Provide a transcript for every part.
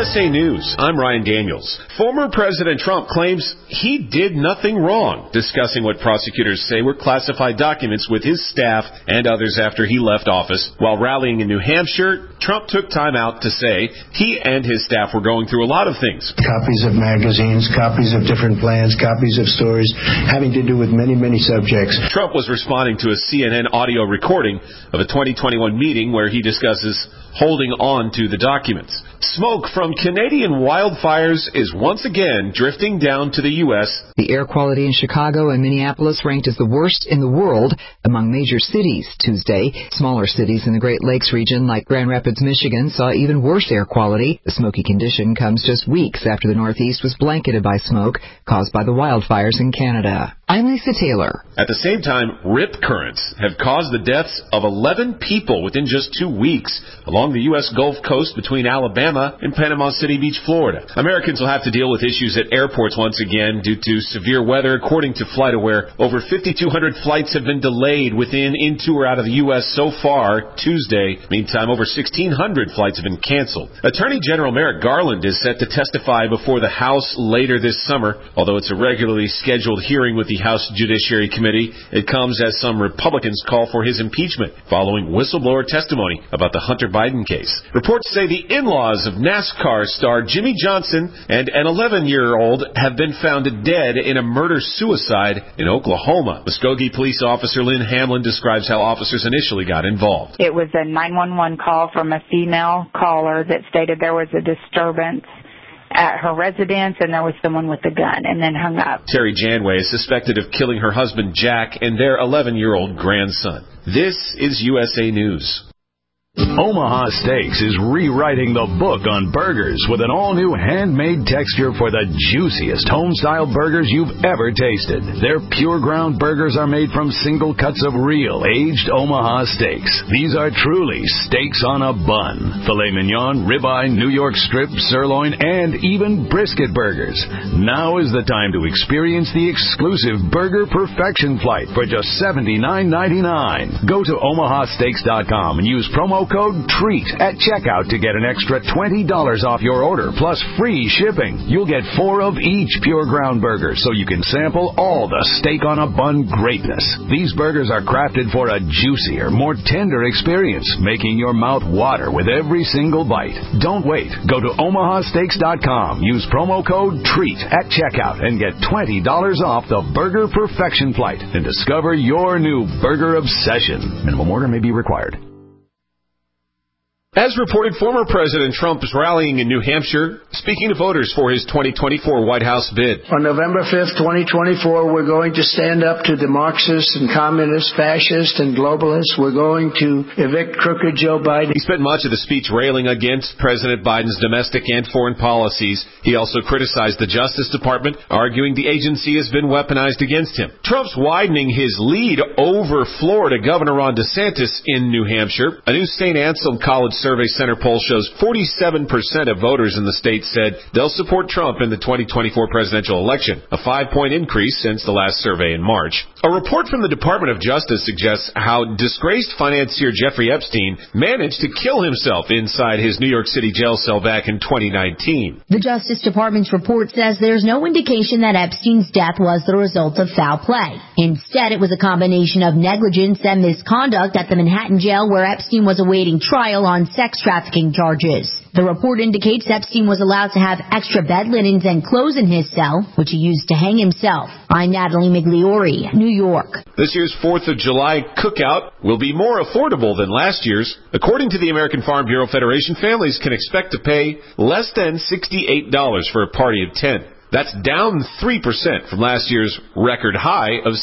USA News, I'm Ryan Daniels. Former President Trump claims he did nothing wrong, discussing what prosecutors say were classified documents with his staff and others after he left office. While rallying in New Hampshire, Trump took time out to say he and his staff were going through a lot of things. Copies of magazines, copies of different plans, copies of stories having to do with many, many subjects. Trump was responding to a CNN audio recording of a 2021 meeting where he discusses holding on to the documents. Smoke from Canadian wildfires is once again drifting down to the U.S. The air quality in Chicago and Minneapolis ranked as the worst in the world among major cities Tuesday. Smaller cities in the Great Lakes region like Grand Rapids, Michigan saw even worse air quality. The smoky condition comes just weeks after the Northeast was blanketed by smoke caused by the wildfires in Canada. I'm Lisa Taylor. At the same time, rip currents have caused the deaths of 11 people within just 2 weeks along the U.S. Gulf Coast between Alabama and Panama City Beach, Florida. Americans will have to deal with issues at airports once again due to severe weather. According to FlightAware, over 5,200 flights have been delayed within, into, or out of the U.S. so far Tuesday. Meantime, over 1,600 flights have been canceled. Attorney General Merrick Garland is set to testify before the House later this summer. Although it's a regularly scheduled hearing with the House Judiciary Committee, it comes as some Republicans call for his impeachment following whistleblower testimony about the Hunter Biden case. Reports say the in-laws of NASCAR star Jimmy Johnson and an 11-year-old have been found dead in a murder-suicide in Oklahoma. Muskogee police officer Lynn Hamlin describes how officers initially got involved. It was a 911 call from a female caller that stated there was a disturbance at her residence and there was someone with a gun, and then hung up. Terry Janway is suspected of killing her husband Jack and their 11-year-old grandson. This is USA News. Omaha Steaks is rewriting the book on burgers with an all-new handmade texture for the juiciest home-style burgers you've ever tasted. Their pure ground burgers are made from single cuts of real, aged Omaha steaks. These are truly steaks on a bun. Filet mignon, ribeye, New York strip, sirloin, and even brisket burgers. Now is the time to experience the exclusive Burger Perfection Flight for just $79.99. Go to omahasteaks.com and use promo code TREAT at checkout to get an extra $20 off your order, plus free shipping. You'll get 4 of each pure ground burger, so you can sample all the steak on a bun greatness. These burgers are crafted for a juicier, more tender experience, making your mouth water with every single bite. Don't wait. Go to omahasteaks.com. Use promo code TREAT at checkout and get $20 off the Burger Perfection Flight and discover your new burger obsession. Minimum order may be required. As reported, former President Trump is rallying in New Hampshire, speaking to voters for his 2024 White House bid. On November 5th, 2024, we're going to stand up to the Marxists and communists, fascists and globalists. We're going to evict crooked Joe Biden. He spent much of the speech railing against President Biden's domestic and foreign policies. He also criticized the Justice Department, arguing the agency has been weaponized against him. Trump's widening his lead over Florida Governor Ron DeSantis in New Hampshire. A new St. Anselm College Survey Center poll shows 47% of voters in the state said they'll support Trump in the 2024 presidential election, a 5-point increase since the last survey in March. A report from the Department of Justice suggests how disgraced financier Jeffrey Epstein managed to kill himself inside his New York City jail cell back in 2019. The Justice Department's report says there's no indication that Epstein's death was the result of foul play. Instead, it was a combination of negligence and misconduct at the Manhattan jail, where Epstein was awaiting trial on sex trafficking charges. The report indicates Epstein was allowed to have extra bed linens and clothes in his cell, which he used to hang himself. I'm Natalie Migliori, New York. This year's 4th of July cookout will be more affordable than last year's. According to the American Farm Bureau Federation, families can expect to pay less than $68 for a party of 10. That's down 3% from last year's record high of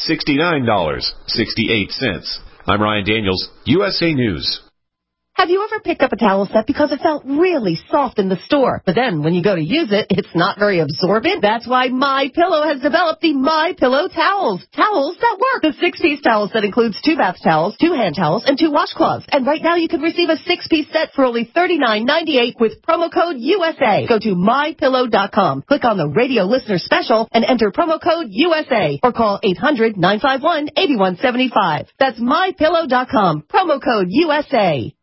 $69.68. I'm Ryan Daniels, USA News. Have you ever picked up a towel set because it felt really soft in the store, but then when you go to use it, it's not very absorbent? That's why MyPillow has developed the MyPillow towels. Towels that work. The 6-piece towel set includes 2 bath towels, 2 hand towels, and 2 washcloths. And right now you can receive a 6-piece set for only $39.98 with promo code USA. Go to MyPillow.com. Click on the radio listener special and enter promo code USA. Or call 800-951-8175. That's MyPillow.com. Promo code USA.